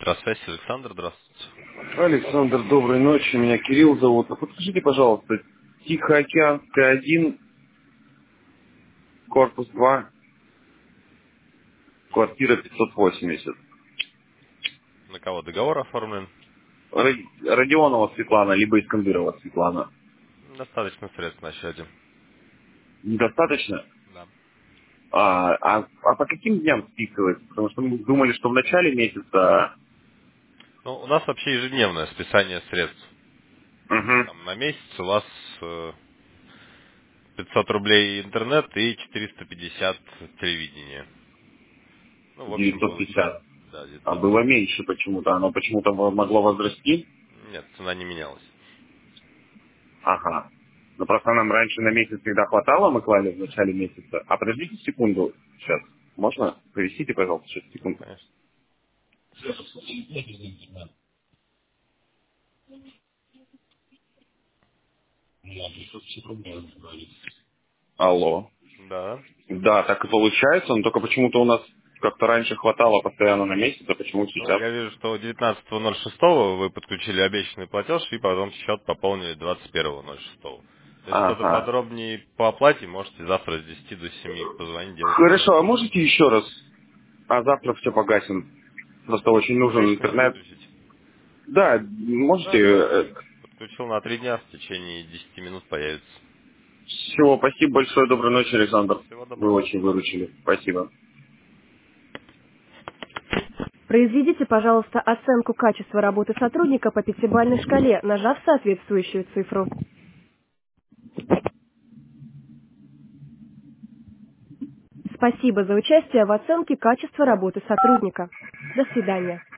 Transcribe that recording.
Петросвязь, Александр, здравствуйте. Александр, доброй ночи. Меня Кирилл зовут. А подскажите, пожалуйста, Тихоокеанская 1, корпус 2, квартира 580. На кого договор оформлен? Родионова Светлана, либо Искандырова Светлана. Достаточно средств на счете. Недостаточно? Да. А по каким дням списывается? Потому что мы думали, что в начале месяца... Ну, у нас вообще ежедневное списание средств. Угу. Там, на месяц у вас 500 рублей интернет и 450 телевидение. Ну, в общем, получается, 950. да, А 950. было меньше почему-то. Оно почему-то могло возрасти. Нет, цена не менялась. Ага. Ну просто нам раньше на месяц всегда хватало, мы клали в начале месяца. А подождите секунду сейчас. Можно? Повисите, пожалуйста, сейчас Ну, секунду. конечно. Алло. Да. Да, так и получается, но только почему-то у нас как-то раньше хватало постоянно на месяц, а почему Ну, сейчас? я вижу, что 19.06 вы подключили обещанный платеж и потом счет пополнили 21.06. Если что-то Ага. подробнее по оплате, можете завтра с 10 до 7 позвонить, делать Хорошо, а оплату. можете еще раз? А завтра все погасим. Просто очень нужен Обещанный интернет. подключить? Да, можете... Да, давайте. Подключил на 3 дня, в течение 10 минут появится. Все, спасибо большое, доброй ночи, Александр. Всего Вы доброго. очень выручили. Спасибо. Произведите, пожалуйста, оценку качества работы сотрудника по пятибалльной шкале, нажав соответствующую цифру. Спасибо за участие в оценке качества работы сотрудника. До свидания.